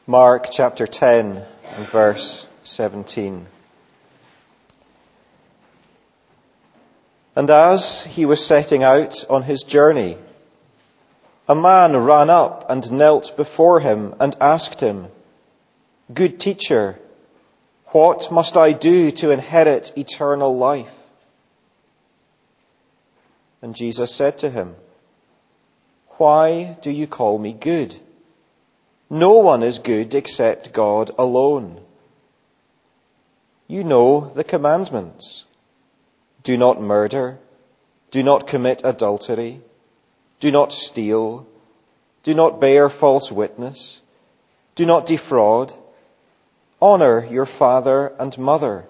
Mark chapter 10 and verse 17. And as he was setting out on his journey, a man ran up and knelt before him and asked him, "Good teacher, what must I do to inherit eternal life?" And Jesus said to him, "Why do you call me good? No one is good except God alone. You know the commandments. Do not murder. Do not commit adultery. Do not steal. Do not bear false witness. Do not defraud. Honor your father and mother."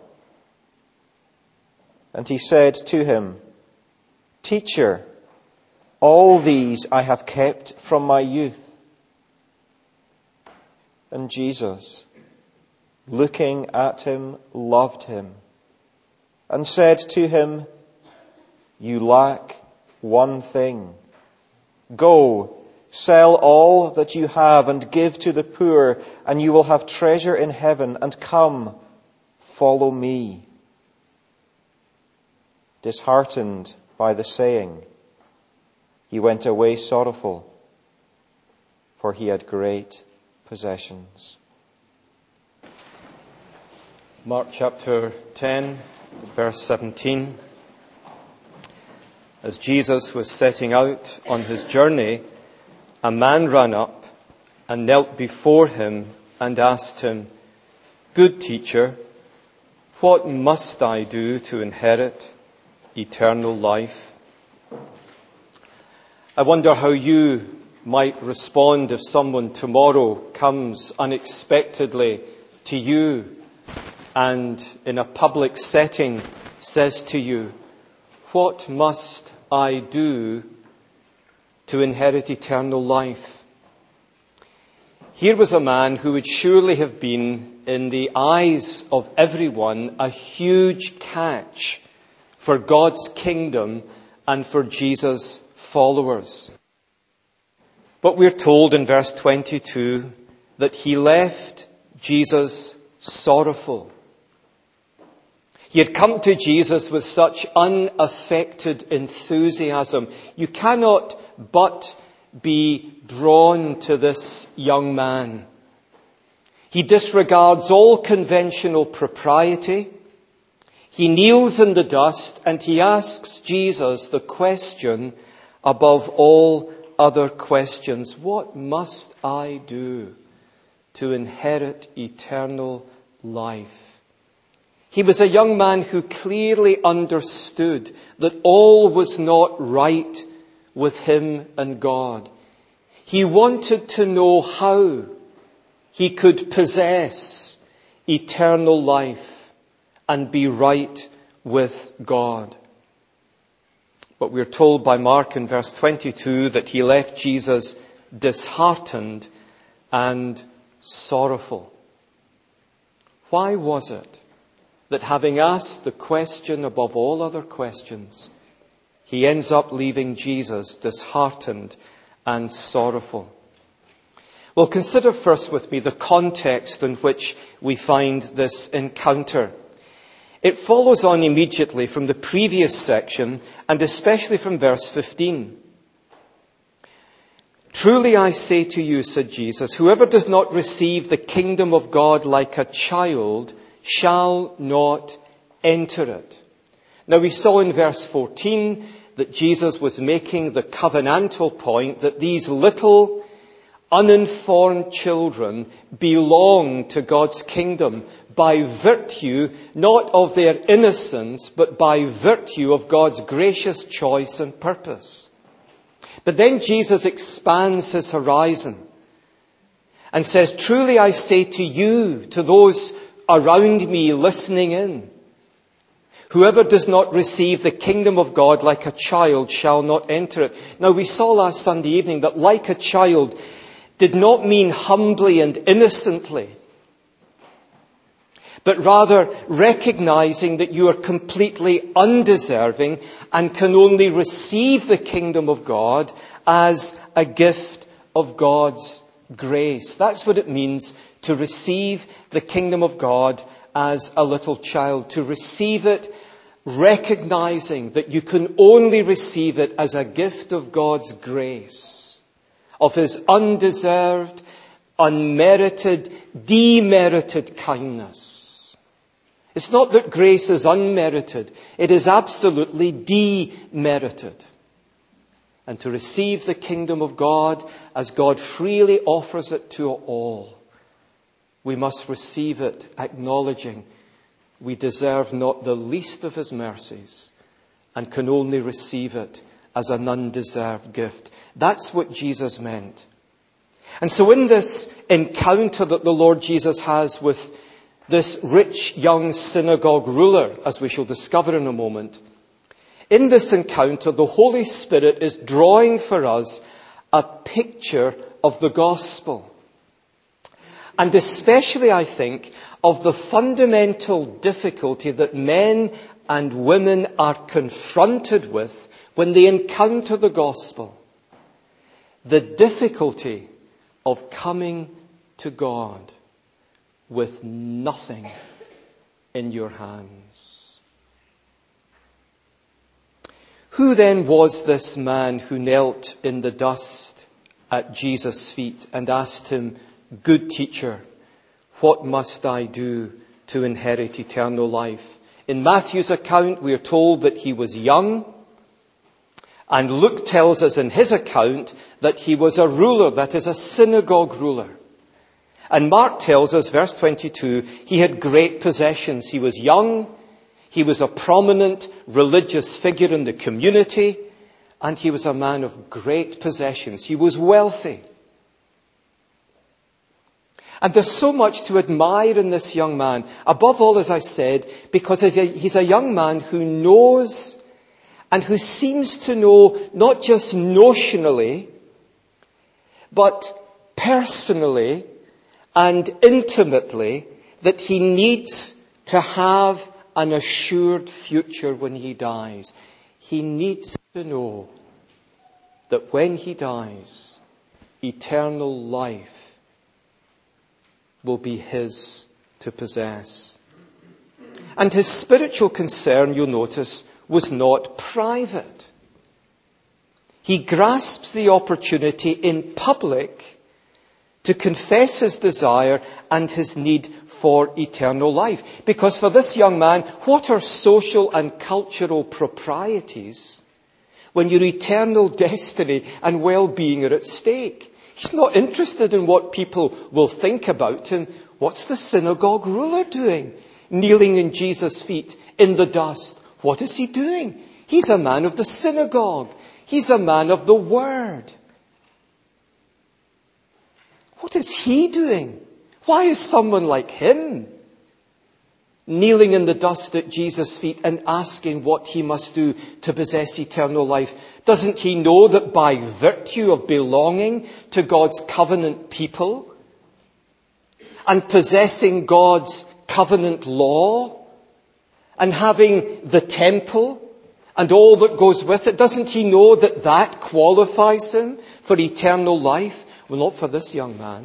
And he said to him, "Teacher, all these I have kept from my youth." And Jesus, looking at him, loved him and said to him, "You lack one thing. Go, sell all that you have and give to the poor, and you will have treasure in heaven, and come, follow me." Disheartened by the saying, he went away sorrowful, for he had great possessions. Mark chapter 10, verse 17. As Jesus was setting out on his journey, a man ran up and knelt before him and asked him, "Good teacher, what must I do to inherit eternal life?" I wonder how you might respond if someone tomorrow comes unexpectedly to you and in a public setting says to you, "What must I do to inherit eternal life?" Here was a man who would surely have been, in the eyes of everyone, a huge catch for God's kingdom and for Jesus' followers. But we're told in verse 22 that he left Jesus sorrowful. He had come to Jesus with such unaffected enthusiasm. You cannot but be drawn to this young man. He disregards all conventional propriety. He kneels in the dust and he asks Jesus the question above all other questions: what must I do to inherit eternal life? He was a young man who clearly understood that all was not right with him and God. He wanted to know how he could possess eternal life and be right with God. But we're told by Mark in verse 22 that he left Jesus disheartened and sorrowful. Why was it that, having asked the question above all other questions, he ends up leaving Jesus disheartened and sorrowful? Well, consider first with me the context in which we find this encounter. It follows on immediately from the previous section, and especially from verse 15. "Truly I say to you," said Jesus, "whoever does not receive the kingdom of God like a child shall not enter it." Now we saw in verse 14 that Jesus was making the covenantal point that these little uninformed children belong to God's kingdom by virtue not of their innocence, but by virtue of God's gracious choice and purpose. But then Jesus expands his horizon and says, "Truly I say to you," to those around me listening in, "whoever does not receive the kingdom of God like a child shall not enter it." Now we saw last Sunday evening that like a child did not mean humbly and innocently, but rather recognizing that you are completely undeserving and can only receive the kingdom of God as a gift of God's grace. That's what it means to receive the kingdom of God as a little child. To receive it recognizing that you can only receive it as a gift of God's grace, of His undeserved, unmerited, demerited kindness. It's not that grace is unmerited. It is absolutely demerited. And to receive the kingdom of God as God freely offers it to all, we must receive it acknowledging we deserve not the least of His mercies and can only receive it as an undeserved gift. That's what Jesus meant. And so in this encounter that the Lord Jesus has with this rich young synagogue ruler, as we shall discover in a moment, in this encounter the Holy Spirit is drawing for us a picture of the gospel. And especially, I think, of the fundamental difficulty that men and women are confronted with when they encounter the gospel. The difficulty of coming to God with nothing in your hands. Who then was this man who knelt in the dust at Jesus' feet and asked Him, "Good teacher, what must I do to inherit eternal life?" In Matthew's account, we are told that he was young. And Luke tells us in his account that he was a ruler, that is, a synagogue ruler. And Mark tells us, verse 22, he had great possessions. He was young, he was a prominent religious figure in the community, and he was a man of great possessions. He was wealthy. And there's so much to admire in this young man. Above all, as I said, because he's a young man who knows and who seems to know not just notionally, but personally and intimately that he needs to have an assured future when he dies. He needs to know that when he dies, eternal life will be his to possess. And his spiritual concern, you'll notice, was not private. He grasps the opportunity in public to confess his desire and his need for eternal life. Because for this young man, what are social and cultural proprieties when your eternal destiny and well-being are at stake? He's not interested in what people will think about him. What's the synagogue ruler doing? Kneeling in Jesus' feet in the dust. What is he doing? He's a man of the synagogue. He's a man of the word. What is he doing? Why is someone like him kneeling in the dust at Jesus' feet and asking what he must do to possess eternal life? Doesn't he know that by virtue of belonging to God's covenant people and possessing God's covenant law and having the temple and all that goes with it, doesn't he know that that qualifies him for eternal life? Well, not for this young man.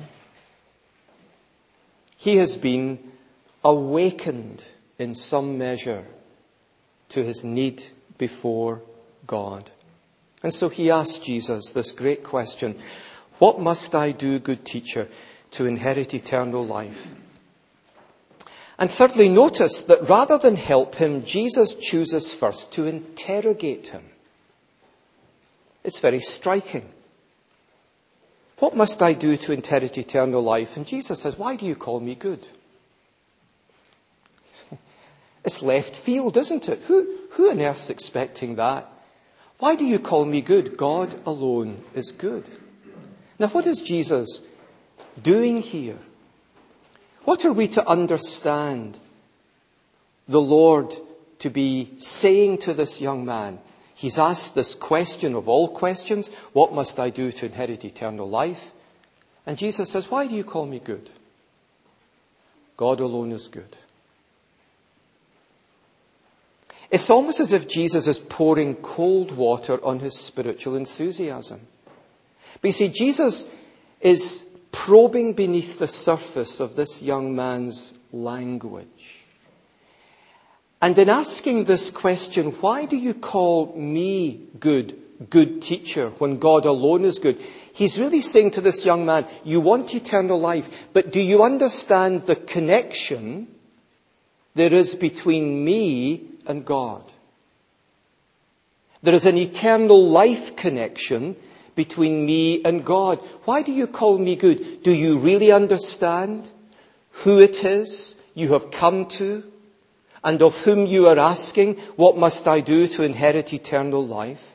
He has been awakened in some measure to his need before God. And so he asked Jesus this great question, "What must I do, good teacher, to inherit eternal life?" And thirdly, notice that rather than help him, Jesus chooses first to interrogate him. It's very striking. What must I do to inherit eternal life? And Jesus says, "Why do you call me good?" It's left field, isn't it? Who on earth is expecting that? Why do you call me good? God alone is good. Now, what is Jesus doing here? What are we to understand the Lord to be saying to this young man? He's asked this question of all questions, what must I do to inherit eternal life? And Jesus says, "Why do you call me good?" God alone is good. It's almost as if Jesus is pouring cold water on his spiritual enthusiasm. But you see, Jesus is probing beneath the surface of this young man's language. And in asking this question, why do you call me good teacher, when God alone is good? He's really saying to this young man, you want eternal life, but do you understand the connection there is between me and God? There is an eternal life connection between me and God. Why do you call me good? Do you really understand who it is you have come to, and of whom you are asking, what must I do to inherit eternal life?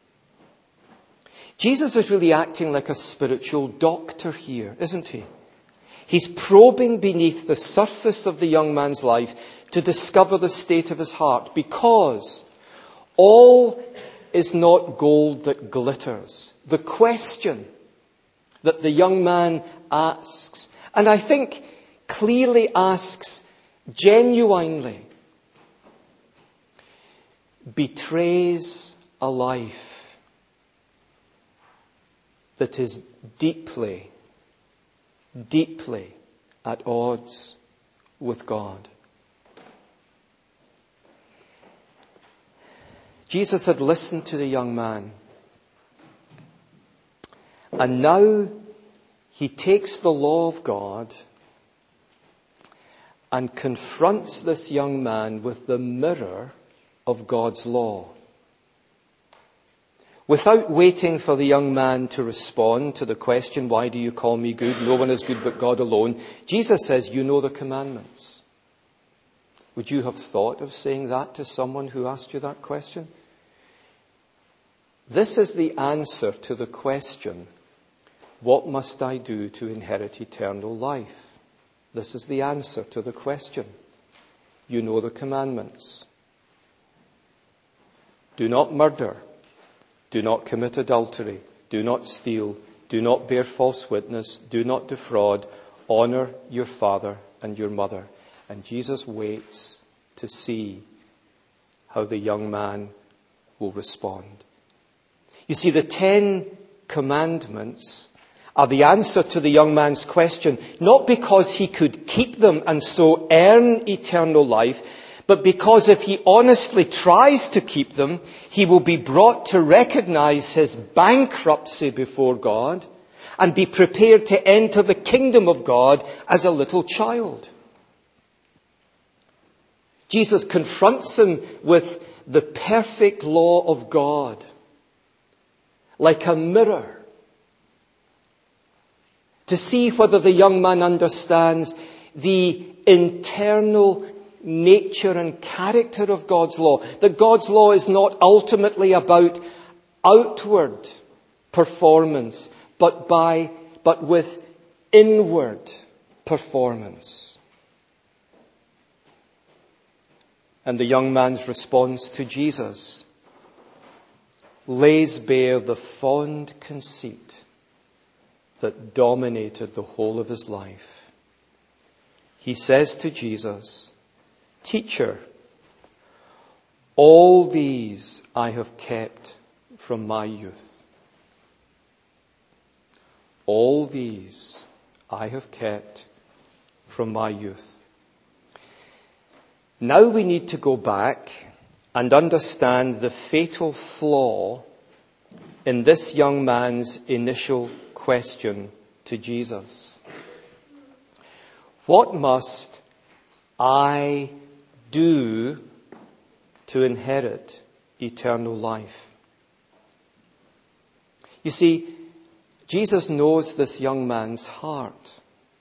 Jesus is really acting like a spiritual doctor here, isn't he? He's probing beneath the surface of the young man's life to discover the state of his heart, because all is not gold that glitters. The question that the young man asks, and I think clearly asks genuinely, betrays a life that is deeply, deeply at odds with God. Jesus had listened to the young man, and now he takes the law of God and confronts this young man with the mirror of God's law. Without waiting for the young man to respond to the question, why do you call me good? No one is good but God alone. Jesus says, you know the commandments. Would you have thought of saying that to someone who asked you that question? This is the answer to the question, what must I do to inherit eternal life? This is the answer to the question. You know the commandments. Do not murder. Do not commit adultery. Do not steal. Do not bear false witness. Do not defraud. Honor your father and your mother. And Jesus waits to see how the young man will respond. You see, the 10 commandments are the answer to the young man's question, not because he could keep them and so earn eternal life, but because if he honestly tries to keep them, he will be brought to recognize his bankruptcy before God and be prepared to enter the kingdom of God as a little child. Jesus confronts him with the perfect law of God, like a mirror, to see whether the young man understands the internal nature and character of God's law. That God's law is not ultimately about outward performance, but with inward performance. And the young man's response to Jesus lays bare the fond conceit that dominated the whole of his life. He says to Jesus, Teacher, all these I have kept from my youth. All these I have kept from my youth. Now we need to go back and understand the fatal flaw in this young man's initial question to Jesus. What must I do to inherit eternal life? You see, Jesus knows this young man's heart.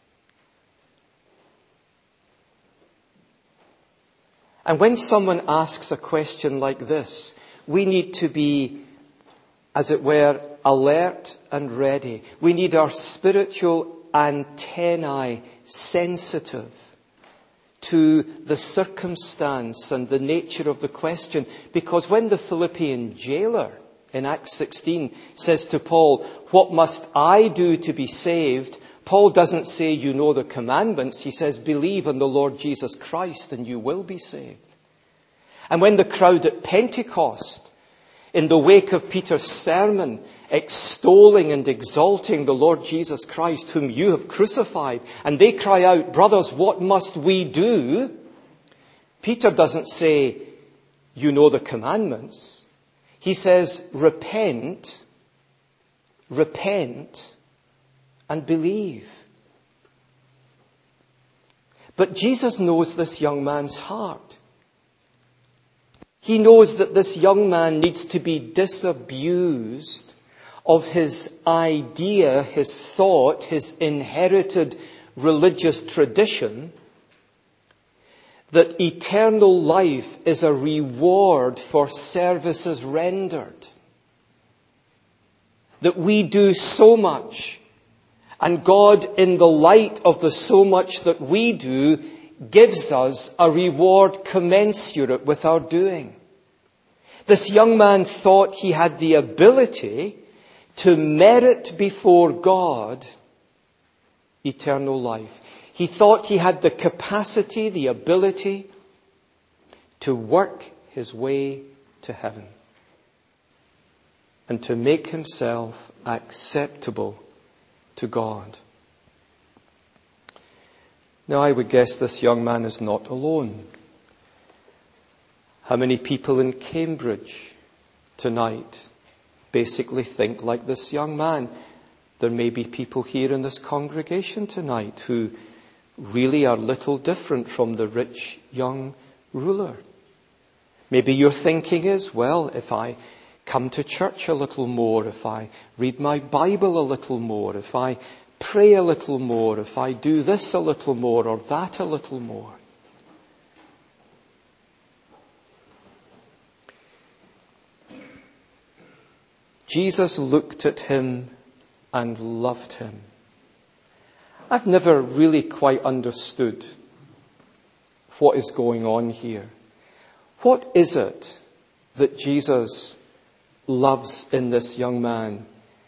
And when someone asks a question like this, we need to be, as it were, alert and ready. We need our spiritual antennae sensitive to the circumstance and the nature of the question. Because when the Philippian jailer in Acts 16 says to Paul, what must I do to be saved? Paul doesn't say, you know the commandments. He says, believe in the Lord Jesus Christ and you will be saved. And when the crowd at Pentecost, in the wake of Peter's sermon, extolling and exalting the Lord Jesus Christ, whom you have crucified. And they cry out, brothers, what must we do? Peter doesn't say, you know the commandments. He says, repent, and believe. But Jesus knows this young man's heart. He knows that this young man needs to be disabused of his idea, his thought, his inherited religious tradition, that eternal life is a reward for services rendered. That we do so much, and God, in the light of the so much that we do, gives us a reward commensurate with our doing. This young man thought he had the ability to merit before God eternal life. He thought he had the capacity, the ability to work his way to heaven and to make himself acceptable to God. Now, I would guess this young man is not alone. How many people in Cambridge tonight basically think like this young man? There may be people here in this congregation tonight who really are little different from the rich young ruler. Maybe your thinking is, well, if I come to church a little more, if I read my Bible a little more, if I pray a little more, if I do this a little more or that a little more. Jesus looked at him and loved him. I've never really quite understood what is going on here. What is it that Jesus loves in this young man?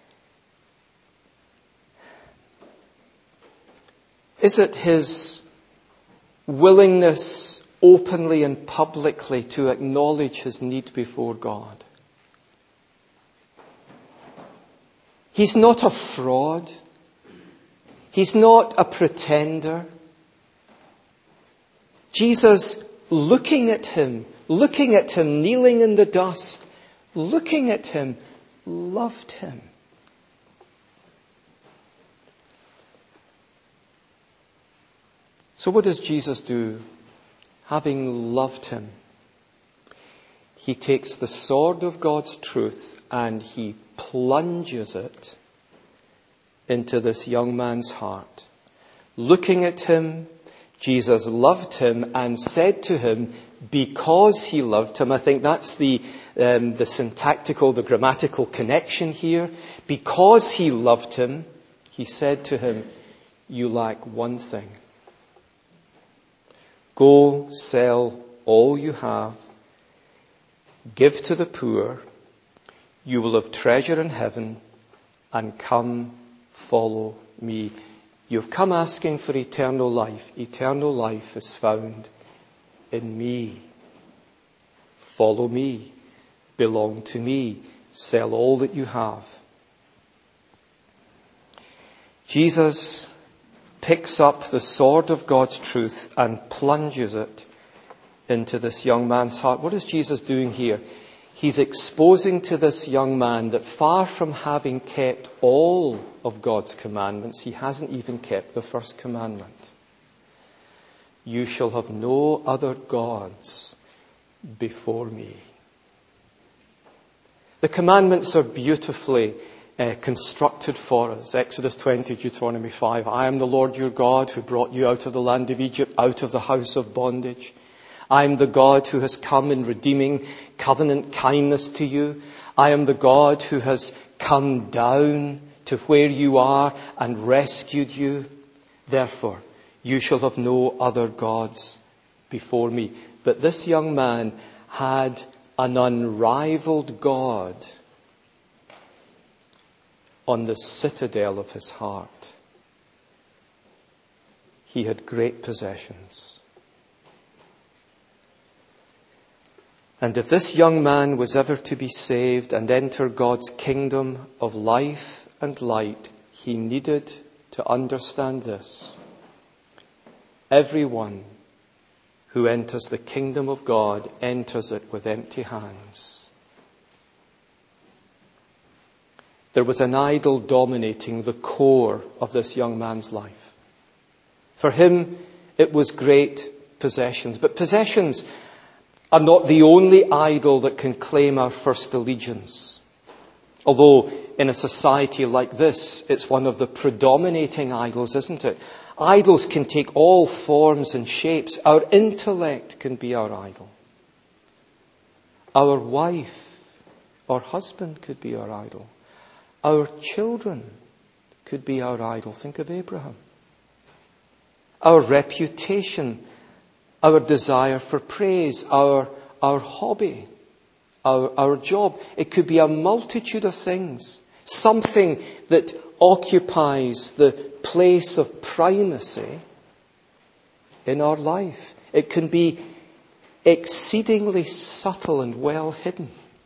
Is it his willingness openly and publicly to acknowledge his need before God? He's not a fraud. He's not a pretender. Jesus, looking at him, kneeling in the dust, looking at him, loved him. So what does Jesus do? Having loved him, he takes the sword of God's truth and he plunges it into this young man's heart. Looking at him, Jesus loved him and said to him, because he loved him, I think that's the syntactical, the grammatical connection here. Because he loved him, he said to him, you lack one thing. Go sell all you have, give to the poor, you will have treasure in heaven, and come follow me. You've come asking for eternal life. Eternal life is found in me. Follow me. Belong to me. Sell all that you have. Jesus picks up the sword of God's truth and plunges it into this young man's heart. What is Jesus doing here? He's exposing to this young man that far from having kept all of God's commandments, he hasn't even kept the first commandment. You shall have no other gods before me. The commandments are beautifully constructed for us. Exodus 20, Deuteronomy 5. I am the Lord your God who brought you out of the land of Egypt, out of the house of bondage. I am the God who has come in redeeming covenant kindness to you. I am the God who has come down to where you are and rescued you. Therefore, you shall have no other gods before me. But this young man had an unrivaled God on the citadel of his heart. He had great possessions. And if this young man was ever to be saved and enter God's kingdom of life and light, he needed to understand this. Everyone who enters the kingdom of God enters it with empty hands. There was an idol dominating the core of this young man's life. For him, it was great possessions. But possessions are not the only idol that can claim our first allegiance. Although in a society like this, it's one of the predominating idols, isn't it? Idols can take all forms and shapes. Our intellect can be our idol. Our wife or husband could be our idol. Our children could be our idol. Think of Abraham. Our reputation, our desire for praise, our hobby, our job. It could be a multitude of things. Something that occupies the place of primacy in our life. It can be exceedingly subtle and well hidden.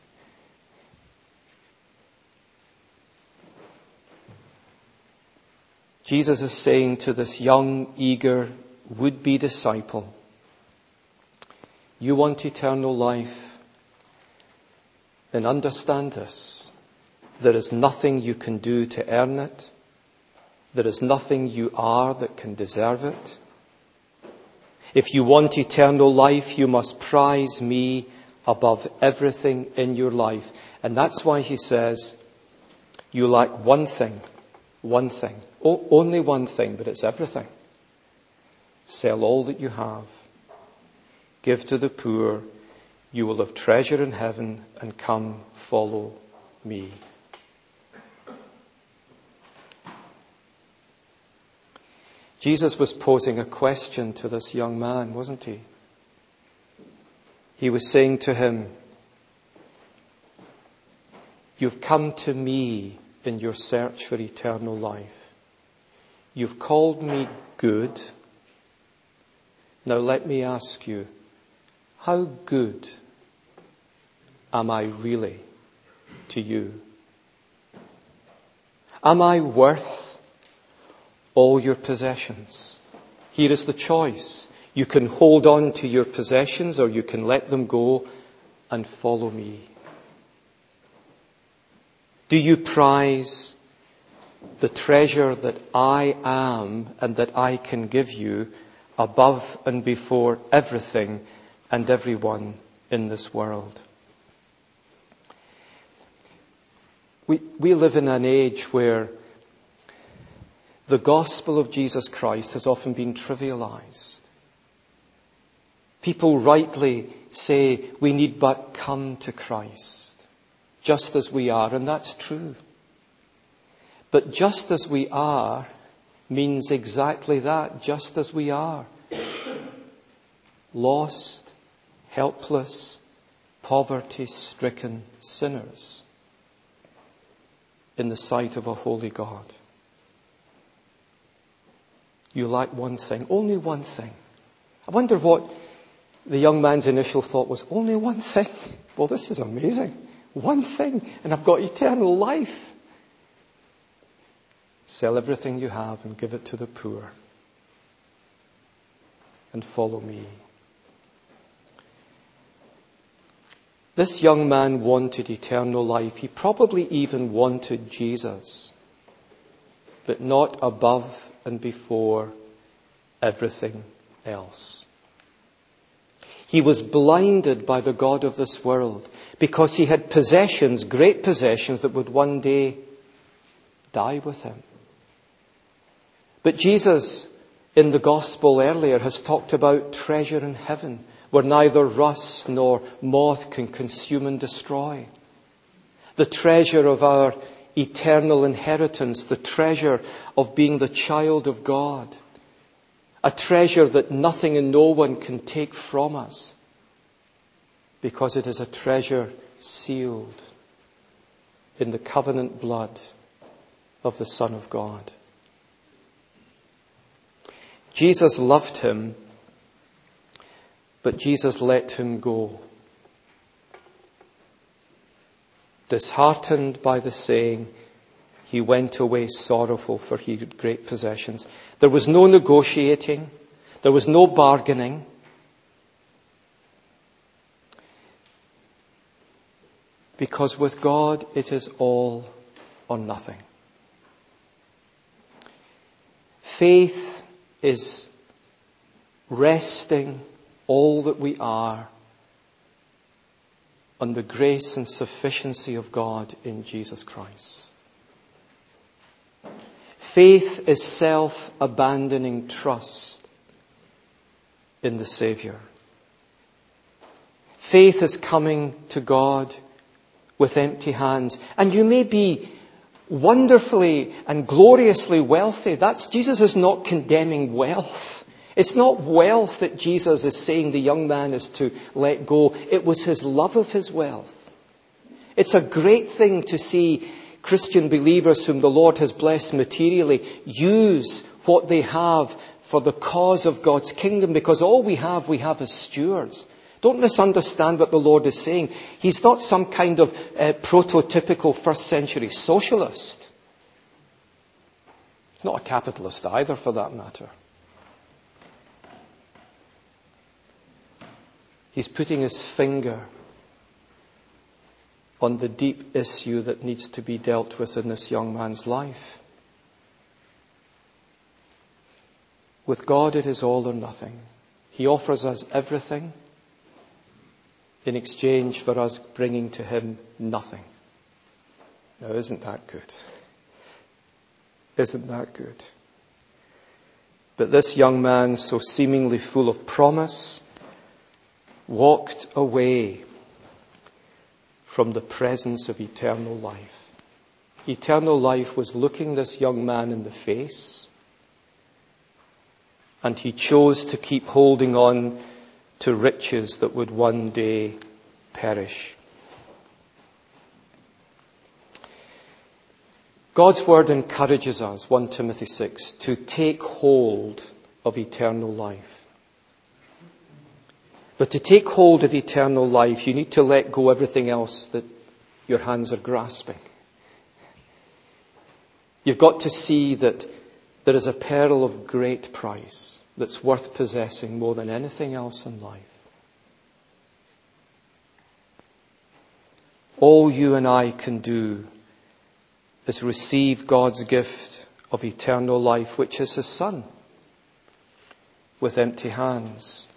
Jesus is saying to this young, eager, would-be disciple, you want eternal life? Then understand this. There is nothing you can do to earn it. There is nothing you are that can deserve it. If you want eternal life, you must prize me above everything in your life. And that's why he says, you lack one thing. One thing. Only one thing, but it's everything. Sell all that you have. Give to the poor. You will have treasure in heaven, and come follow me. Jesus was posing a question to this young man, wasn't he? He was saying to him, you've come to me in your search for eternal life. You've called me good. Now let me ask you, how good am I really to you? Am I worth all your possessions? Here is the choice. You can hold on to your possessions or you can let them go and follow me. Do you prize the treasure that I am and that I can give you above and before everything and everyone in this world? We live in an age where the gospel of Jesus Christ has often been trivialized. People rightly say we need but come to Christ just as we are, and that's true. But just as we are means exactly that, just as we are. Lost, helpless, poverty-stricken sinners in the sight of a holy God. You lack one thing, only one thing. I wonder what the young man's initial thought was. Only one thing? Well, this is amazing. One thing, and I've got eternal life. Sell everything you have and give it to the poor. And follow me. This young man wanted eternal life. He probably even wanted Jesus. But not above and before everything else. He was blinded by the god of this world because he had possessions, great possessions, that would one day die with him. But Jesus, in the gospel earlier, has talked about treasure in heaven, where neither rust nor moth can consume and destroy. The treasure of our eternal inheritance, the treasure of being the child of God. A treasure that nothing and no one can take from us, because it is a treasure sealed in the covenant blood of the Son of God. Jesus loved him, but Jesus let him go. Disheartened by the saying, he went away sorrowful, for he had great possessions. There was no negotiating. There was no bargaining. Because with God, it is all or nothing. Faith is resting all that we are on the grace and sufficiency of God in Jesus Christ. Faith is self-abandoning trust in the Savior. Faith is coming to God with empty hands. And you may be wonderfully and gloriously wealthy. Jesus is not condemning wealth. It's not wealth that Jesus is saying the young man is to let go. It was his love of his wealth. It's a great thing to see Christian believers whom the Lord has blessed materially use what they have for the cause of God's kingdom, because all we have as stewards. Don't misunderstand what the Lord is saying. He's not some kind of prototypical first century socialist. He's not a capitalist either, for that matter. He's putting his finger on the deep issue that needs to be dealt with in this young man's life. With God, it is all or nothing. He offers us everything in exchange for us bringing to him nothing. Now, isn't that good? Isn't that good? But this young man, so seemingly full of promise, walked away from the presence of eternal life. Eternal life was looking this young man in the face, and he chose to keep holding on to riches that would one day perish. God's word encourages us, 1 Timothy 6, to take hold of eternal life. But to take hold of eternal life, you need to let go everything else that your hands are grasping. You've got to see that there is a pearl of great price that's worth possessing more than anything else in life. All you and I can do is receive God's gift of eternal life, which is his Son, with empty hands.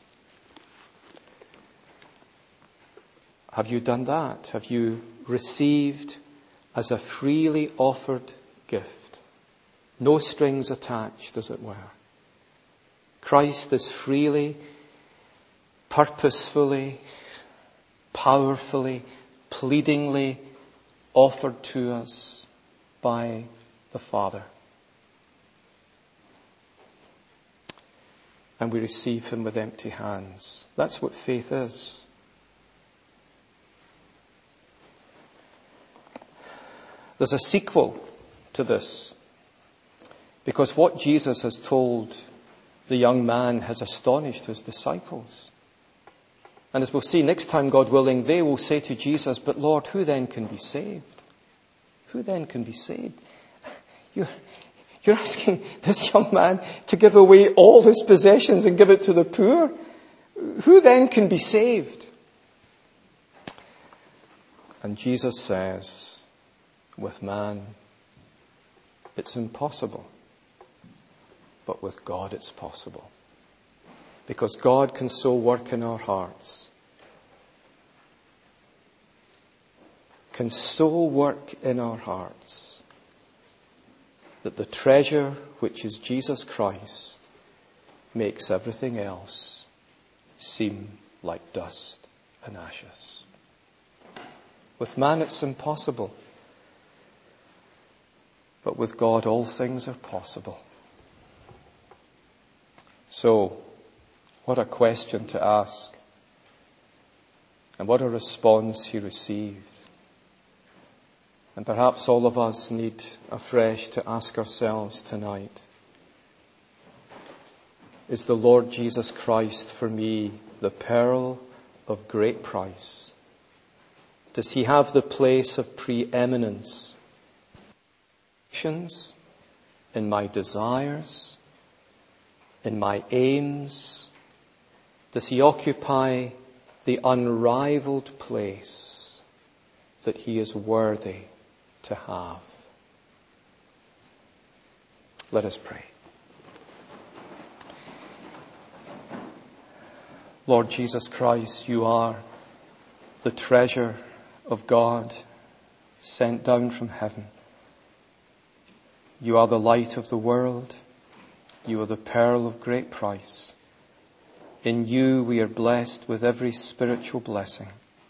Have you done that? Have you received as a freely offered gift? No strings attached, as it were. Christ is freely, purposefully, powerfully, pleadingly offered to us by the Father. And we receive him with empty hands. That's what faith is. There's a sequel to this, because what Jesus has told the young man has astonished his disciples. And as we'll see next time, God willing, they will say to Jesus, "But Lord, who then can be saved?" Who then can be saved? You're asking this young man to give away all his possessions and give it to the poor? Who then can be saved? And Jesus says, with man, it's impossible. But with God, it's possible. Because God can so work in our hearts. Can so work in our hearts that the treasure, which is Jesus Christ, makes everything else seem like dust and ashes. With man, it's impossible. But with God, all things are possible. So, what a question to ask. And what a response he received. And perhaps all of us need afresh to ask ourselves tonight, is the Lord Jesus Christ for me the pearl of great price? Does he have the place of preeminence in my desires, in my aims? Does he occupy the unrivaled place that he is worthy to have? Let us pray. Lord Jesus Christ, you are the treasure of God sent down from heaven. You are the light of the world. You are the pearl of great price. In you we are blessed with every spiritual blessing.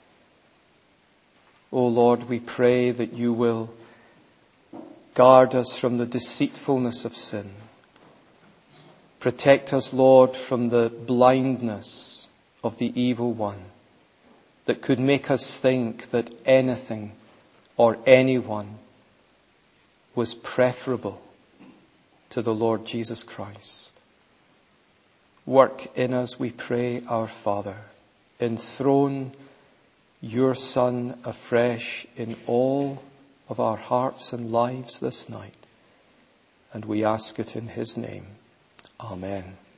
O Lord, we pray that you will guard us from the deceitfulness of sin. Protect us, Lord, from the blindness of the evil one that could make us think that anything or anyone was preferable to the Lord Jesus Christ. Work in us, we pray, our Father. Enthrone your Son afresh in all of our hearts and lives this night. And we ask it in his name. Amen.